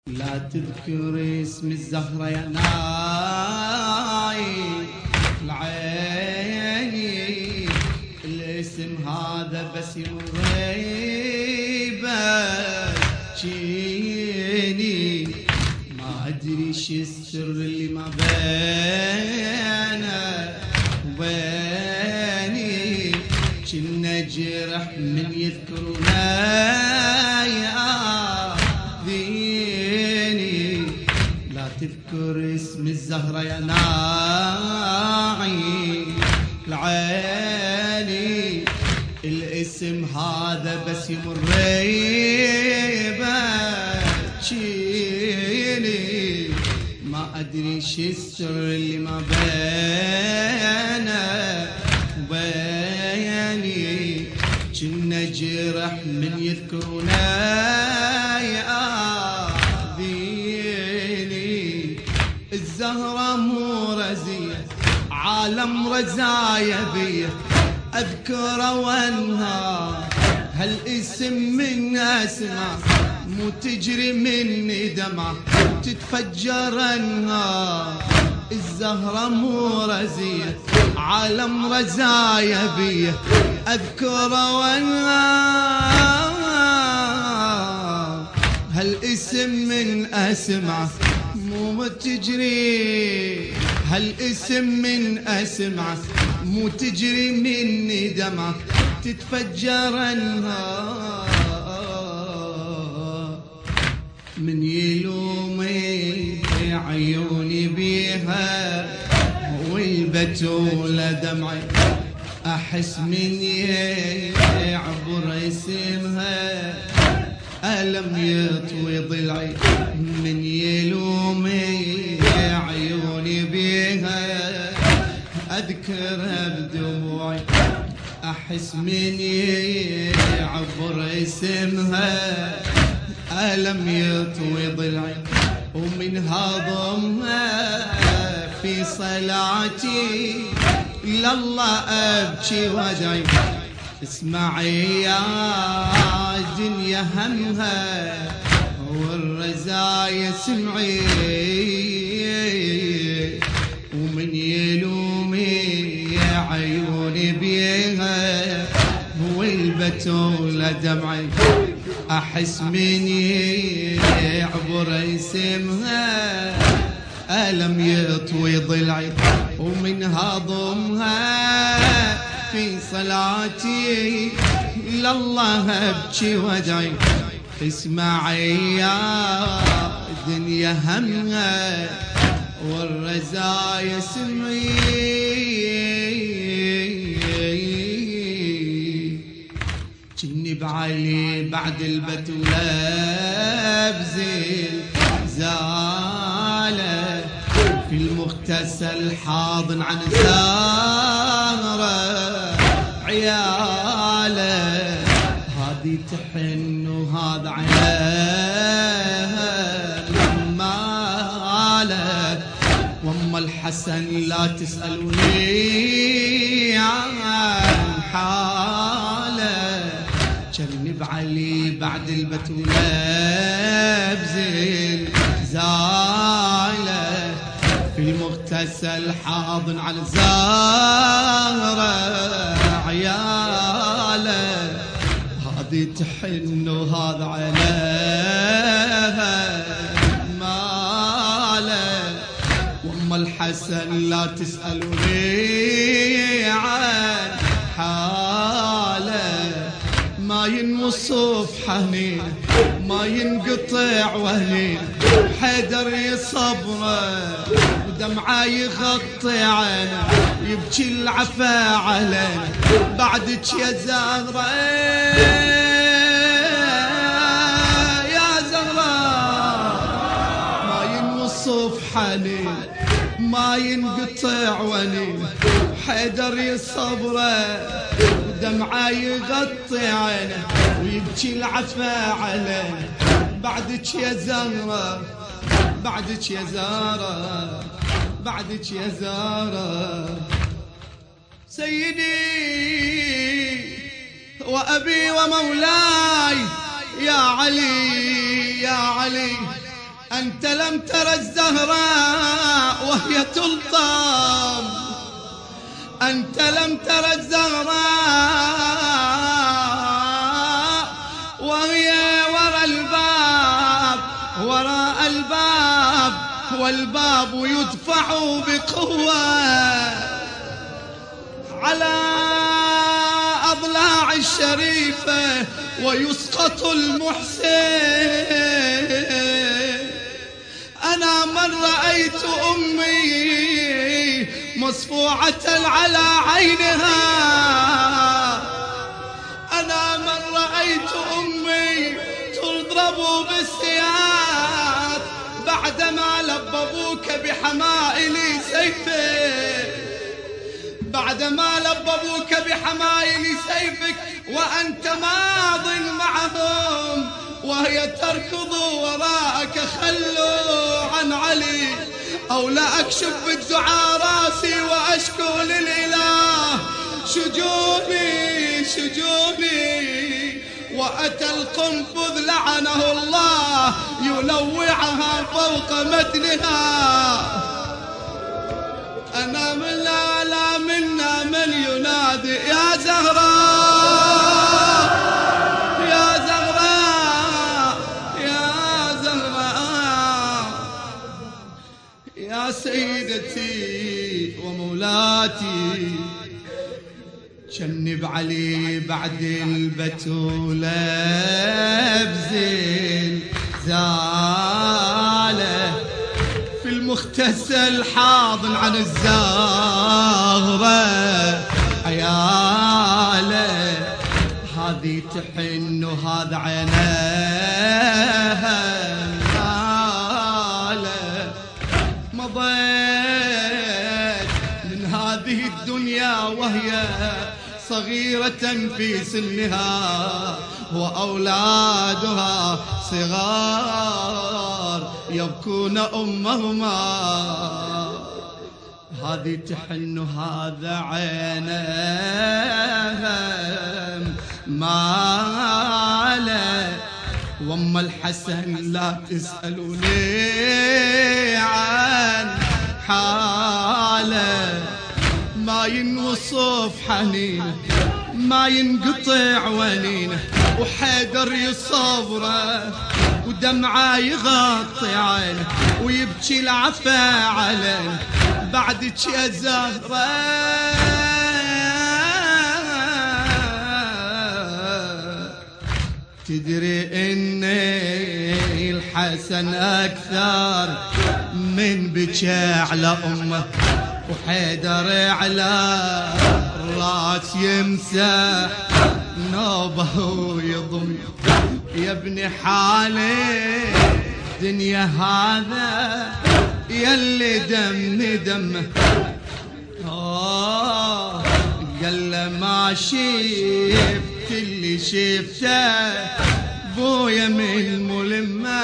لا تذكر اسم الزهرة يا نايم العين، الاسم هذا بس يغيبه جيني، ما ادري شو السر اللي ما بينه وبيني، كنا جرح من يذكرنا تذكر اسم الزهرة يا ناعي العيني، الاسم هذا بس يمر بجيني، ما ادري شو السر اللي ما بينه وبيني، كنا جرح من يذكرنا الزهرة مو رزية عالم رزايا بيه، أذكر وانهار هالاسم من أسمع، مو تجري مني دمعة تتفجر أنهار، الزهرة مو رزية عالم رزايا بيه، أذكر وانهار هالاسم من أسمع، مو تجري هالاسم من أسمعه، مو تجري مني دمعة تتفجر أنهار، من يلومي عيوني بيها والبتولة دمعي، أحس من يعبر اسمها ألم يطوي ضلعي، من يلومي عيوني بيها أذكرها بدموعي، أحس من يعبر اسمها ألم يطوي ضلعي، ومن هضمها في صلاتي لله أبكي وأدعي، اسمعي يا دنيا همها والرزايا سمعي، ومن يلومي عيوني بيها والبتولة دمعي، أحس من يعبر اسمها ألم يطوي ضلعي، ومن هضمها في صلاتي لله أبكي وأدعي، اسمعي يا دنيا همها والرزايا سمعي، جني بعلي بعد البتولة بزيل زالة، في المغتسل حاضن عن زهرة عياله، هذه تحن وهذا عيالها ماله، واما الحسن لا تسألوني عن حاله، جنب علي بعد البتولة بزين زاله، في المغتسل حاضن على زهرة عياله، هذه تحن وهذا عليها ماله، واما الحسن لا تسألوني عن حاله، ما ينوصف حنين ما ينقطع وهنين، حيدر يصبره ودمعه يغطي عينه، يبكي العفا علينا بعدك يا زهرة يا زهرة، ما ينوصف حنين ما ينقطع ونين، حيدر يصبره ودمعه يغطي عينه، ويبكي العفا علينا بعدك يا زهرة، بعدك يا زهرة، بعدك يا زهرة، سيدي وأبي ومولاي يا علي يا علي أنت لم تر الزهراء وهي تلطم، أنت لم تر الزهراء وهي وراء الباب والباب يدفع بقوة على أضلاع الشريفة ويسقط المحسن. أنا من رأيت أمي مصفوعة على عينها، أنا من رأيت أمي تضرب بالسياط بعدما لببوك بحمائل سيفك، بعدما لببوك بحمائل سيفك وأنت ماض معهم وهي تركض وراءك. خلوا عن علي أو لا أكشف بالدعاء راسي وأشكو للإله شجوني شجوني. وأتى القنفذ لعنه الله يلوعها فوق متنها. أنا لا منا من ينادي يا زهراء يا زهراء يا زهراء يا سيدتي ومولاتي. جنب علي بعد البتولة بزين زالة في المغتسل حاضن عن الزهرة عياله. هذه تحن وهذا عينها ماله. مضيت من هذه الدنيا وهي صغيرة في سنها وأولادها صغار يبكون أمهما. هذه تحن هذا عينها ماله. وأم الحسن لا تسألوني عن حاله، ما ينوصف حنينه ما ينقطع ونينه وحيدر يصبره ودمعه يغطي عينه ويبكي العفا علينا بعدك يا زهرة. تدري إني الحسن أكثر من بكى على أمه وحيدر على الراس يمسح نوبه ويضم. يا ابن حالي دنيا هذا يلي دمي دمه. قال له ما شفت اللي شفته بويا من الملمه.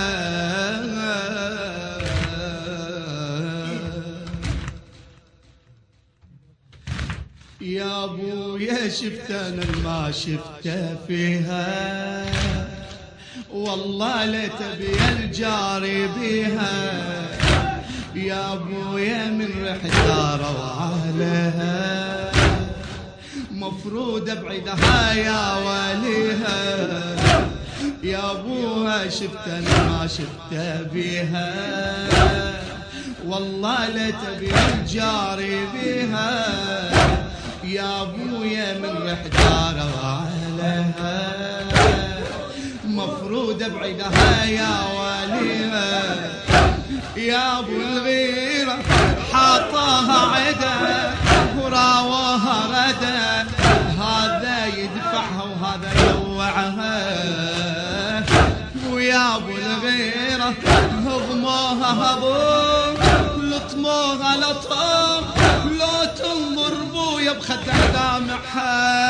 يا ابويا شفت انا ما شفته فيها والله لتبي الجاري بيها. يا ابويا من ريحتها روالها مفروض ابعدها يا وليها. يا ابوها شفت انا ما شفته بيها والله لتبي الجاري بيها. يا ابويا من ريحتها روالها مفروض ابعدها يا وليها. يا ابو الغيرة حاطاها عدا وراوها ردا، هذا يدفعها وهذا يوعها. ويا ابو الغيرة هضموها هضم لطموها لطم، لو تنظر بويا بخدها دامعها.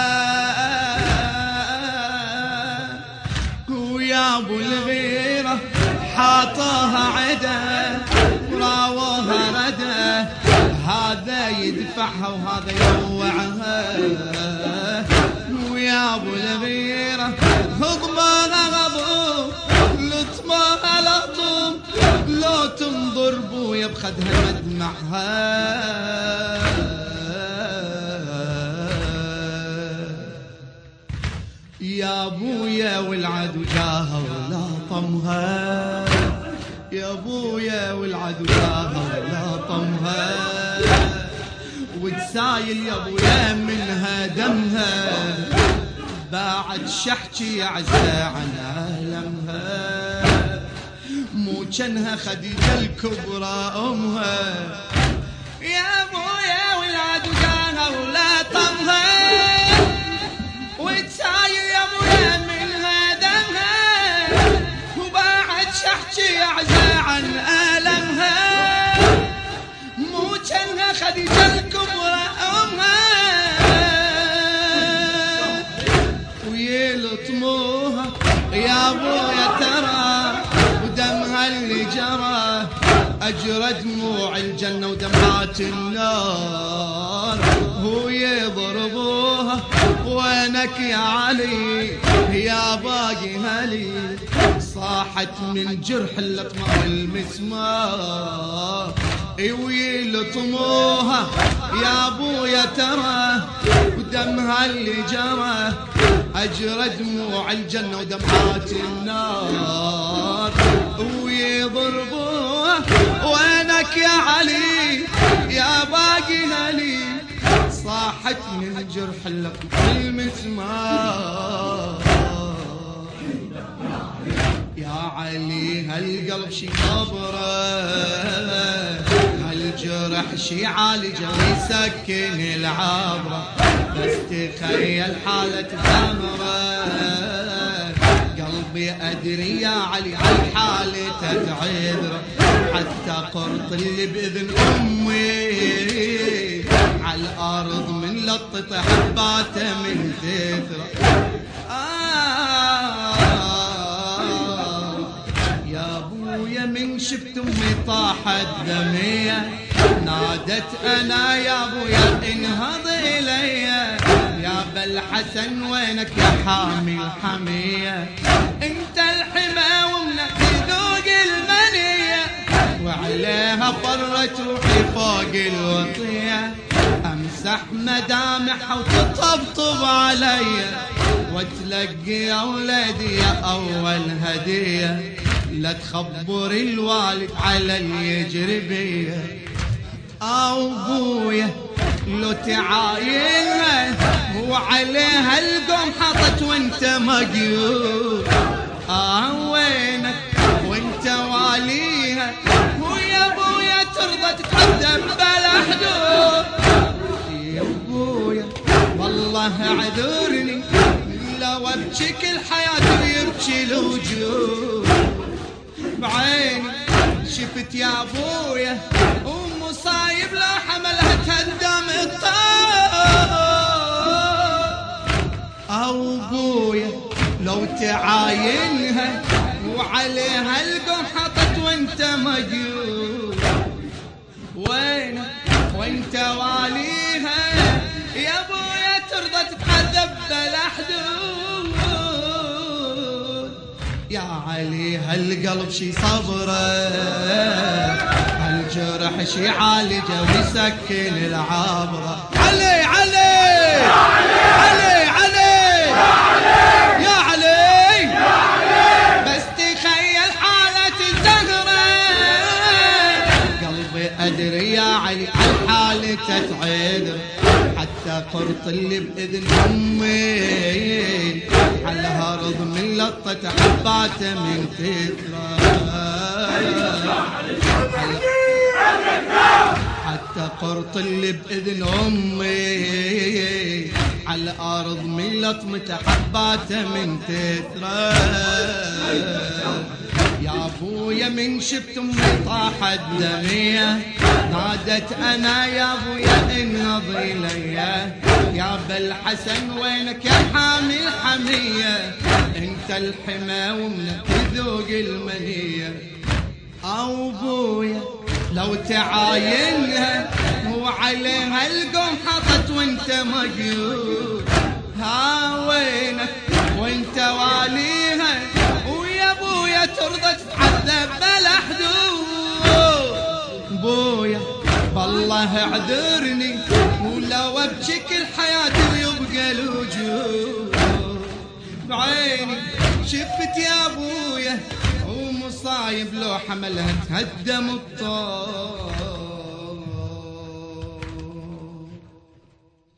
ويا ابو الغيرة حاطاها عدا وراوها ردا، هذا يدفعها وهذا يوعها. ويا ابو الغيرة هضمها غضب لطمها لطم، ابويا بخدها مدمعها يا ابويا والعدو جاها ولا طمها يا ابويا والعدو جاها ولا طمها وتسايل يا ابويا منها دمها بعد شحكي عزة عن ألمها مو جنها خديجة الكبرى أمها يا ابويا والعدو جاها ولا طمها وتسايل يا ابويا منها دمها وبعد شحكي عزة عن ألمها مو جنها خديجة الكبرى أمها ويلطموها يا ابويا ترى ودمها اللي جرى أجرى دموع الجنة ودمعات النار هو يضربوها وينك يا علي يا باقي هلي صاحت من جرح اللطمة المسمار ويلطموها يا ابويا ترى ودمها اللي جرى أجرى دموع الجنة ودمعات النار ويضربوها وينك يا علي يا باقي هلي صاحت من جرح اللطمة المسمار يا علي هالقلب شي خبره هالجرح شي عالجه ويسكن العبره بس تخيل حالة ثمره قلبي أدري يا علي هالحالة تتعذره حتى قرط اللي بإذن أمي على الأرض من لطة حباته من كثرة يا ابويا من شفت امي طاحت دمية نادت انا يا ابويا انهض الي يا بالحسن وينك يا حامي الحمية انت الحما ومنك ذوق المنية وعليها فرت روحي فوق الوطية امسح مدامعها وتطبطب علي وتلقي يا ولدي اول هدية لا تخبر الوالد على اليجربية ابويا لو تعاينها وعليها القوم حطت وانت مقيود وينك وانت واليها ويا ابويا ترضى تتعذب بلا حدود يا ابويا والله اعذرني لو ابكيك الحياة ويبكي الوجود بعيني شفت يا ابويا ومصايب لا حملها تهدم الطار ابويا لو تعاينها وعليها القوم حطت وانت مجيود وينك وانت واليها يا ابويا ترضى تتعذب بلا حدود يا علي هالقلب شي صبره هالجرح شي عالجه ويسكن العبره علي علي يا علي علي يا علي بس تخيل حالة الزهرة قلبي أدري يا علي الحالة تتعذر حتى قرط اللي بإذن أمي على الهرض من لطة حباته من كثرة حتى قرط اللي بإذن أمي على الأرض من لطمة حباته من كثرة يا ابويا من شفت امي طاحت دمية نادت انا يا ابويا انهض الي يا بالحسن وينك يا حامي الحمية انت الحما ومنك ذوق المنية ابويا لو تعاينها وعليها القوم حطت وانت مقيود وينك وانت واليها ويا ابويا ترضى تتعذب بلا حدود الله اعذرني ولو ابكي كل حياتي ويبقى الوجود بعيني. شفت يا ابويا ومصايب لو حملها تهدم الطور.